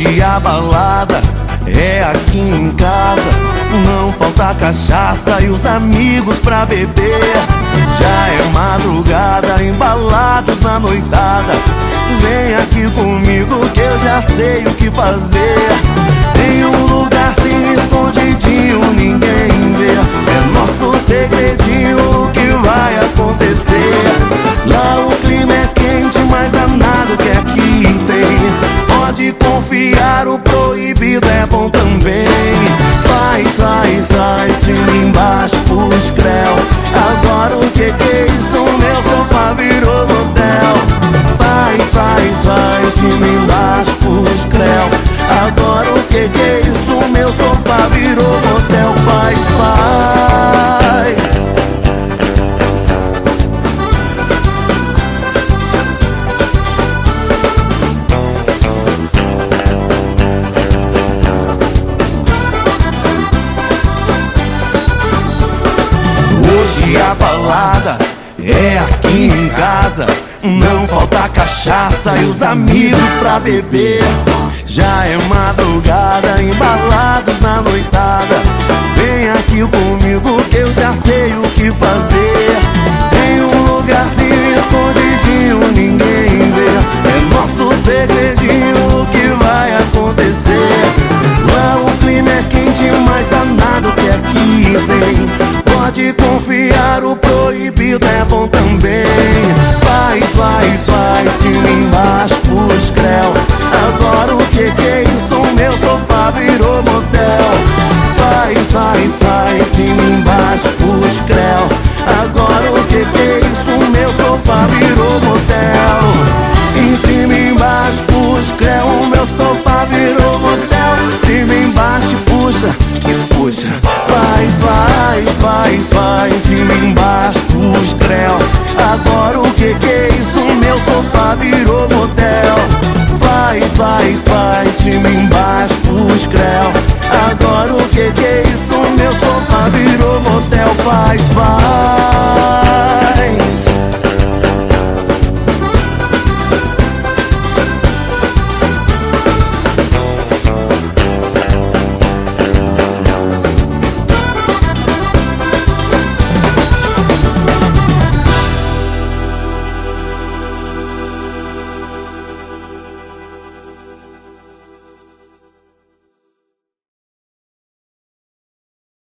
Hoje a balada é aqui em casa. Não falta cachaça e os amigos pra beber. Já é madrugada, embalados na noitada. Vem aqui comigo que eu já sei o que fazer. Tem um lugarzinho escondidinho, ninguém vê. É nosso segredinho o que vai acontecer. Lá o clima é quente, mas danado que aqui tem. Pode confiar, o proibido é bom também. Vai, cima embaixo pros creu. Agora o que é isso? Meu sofá virou motel. Vai, cima embaixo pros creu. Agora o que é isso? Meu sofá virou motel. Faz. Hoje a balada é aqui em casa. Não falta cachaça e os amigos pra beber. Já é madrugada, embalados na noitada. Vem aqui comigo que eu já sei o que fazer. Tem um lugarzinho escondidinho, ninguém vê. É nosso segredinho o que vai acontecer. Lá o clima é quente, mas danado que aqui tem. Pode confiar, o proibido é bom também. Vai, cima embaixo pros creu. Agora o que é isso? Meu sofá virou motel. Vai, cima embaixo pros creu. Agora o que é isso? Meu sofá virou motel. Em cima e embaixo pros creu. Meu sofá virou motel. Cima e embaixo puxa e puxa. Vai, cima embaixo pros creu. Agora o que é isso? Meu sofá virou motel. Vai, cima embaixo pros creu. Agora o que é isso? Meu sofá virou motel. Vai.